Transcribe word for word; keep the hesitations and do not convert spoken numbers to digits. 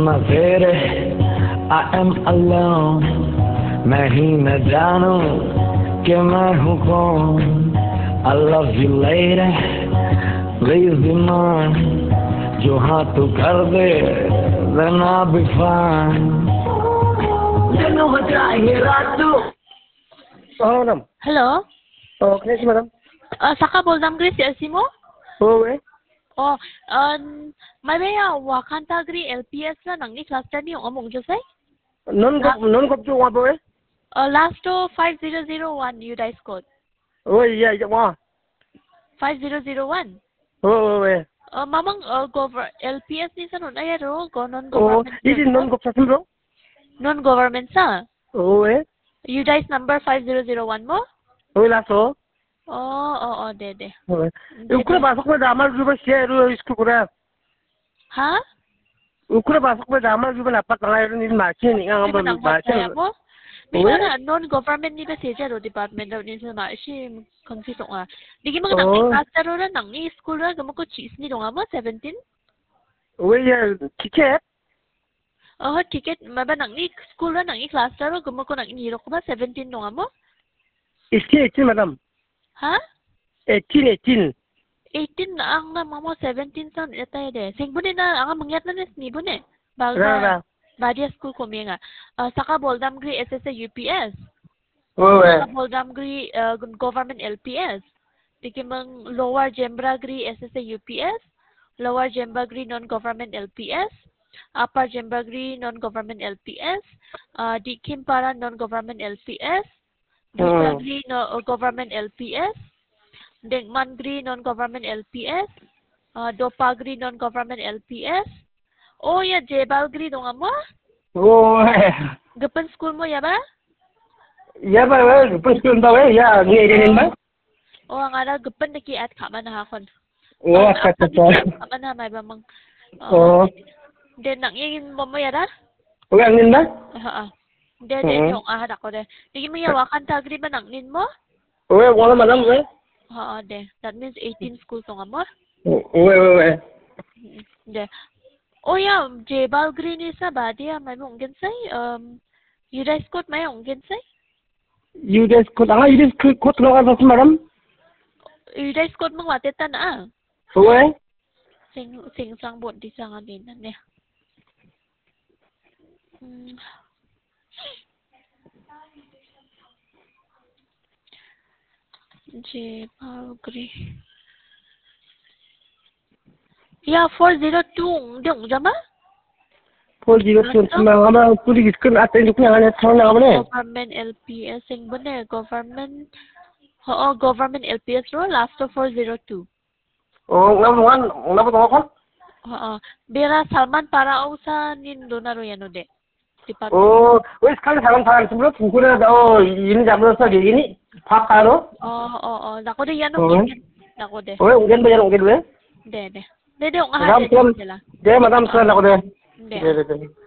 मैं तेरे I am alone मैं ही न जानूं कि मैं हूँ कौन I love you lady please be mine जो हाँ तू कर दे then I'll be fine Jangan bertanya ratu Oh, madam. Hello. Oh, okay, madam. Uh, saka boldam gri si mo? Oh, eh. Oh, um, may may wakanta gri L P S na nang ni cluster ni yung among Jose? Non kop non kop tu apa eh? Uh, last to five zero zero one you guys code. Oh, iya, iya, wah. five zero zero one. Oh, eh. Uh, mamang uh, gover L P S ni sa nun ay ro go non Oh, government. ini non kop sa bro? Non government sa. Oh, eh. You guys number five zero zero one mo? Oh, last oh. Oh, oh, oh, de de. Oh, eh. Ukra basok me damar juga share ru isko kura. Ha? Ukra basok me damar juga dapat ngalai ru ni macam ni ngang Nang macam. mo? May Oh, mga non government ni ba siya ro department daw ni sa ma si confused nga. Digi mga Oh. nang cluster ro nang ni school ra gamo ko cheese ni nga mo seventeen? Oh, iya, tiket. Oh, ticket maba nang ni school ra nang i cluster ro gamo ko nang iniro ko ba seventeen nga mo? eighteen, eighteen, madam. Ha? eighteen, eighteen. eighteen na ang na mo seventeen san etay de. Sing bune na ang mangyat na nes ni bune. Ra, Balba. ra. Badia school ko mi nga. Uh, saka boldam gri S S A U P S. Oh, eh. Saka boldam gri uh, government L P S. Diki mang lower Jembragri S S A U P S, lower Jembragri non-government L P S, upper Jembragri non-government L P S, uh, di Kimpara non-government L P S, Dutagri no government L P S, Dengmangri non-government L P S, uh, Dopagri non-government L P S. Oh ya Jebalgri dong mo? Oh, eh. Gapan school mo ya ba? Ya, ba, ba, pas kun tahu eh, ya, ni ini ba? Oh, ang ara gapan na ki at kaman na hakon. Oh, अच्छा अच्छा Kaman na may ba mang. Oh, Den nang ingin mo mo yara? oh, ang nila? Ha. De de yung ahad ako de. Digi mo yawakan tagri ba nang nin mo? Oh, wala madam eh. Ha, de. That means eighteen school to nga mo. Oh, oh, eh. De. Oh yeah, Jebal Green is a badia may mong ginsay. Um, you guys got may mong ginsay? You guys could, ah, you guys could, could lang ako madam? You guys got mong watita na ah. Oh, eh. Sing sing sang bon di sang din na niya. Hmm. Jebal Green. Yeah, four zero two dong jama? four zero two, mga mga puli giskan atin yung nga na tawag na ako Government L P S sing bune government Oo, government L P S ro last to four zero two. Oh, nga mga nga ba tawag ko? Oo. Bira Salman para o sa nindo na ro yan o de. Department. Oh, wes kan salam salam sebelum tunggu na oh ini jam berapa di ini pak karo? Oo, oo. Nako de yan o. Nako de. Oh, ungen ba yan ungen ba? De, de. De, de, ang Madam, ahal de sila. de madam sir ako de. De. De, de, de.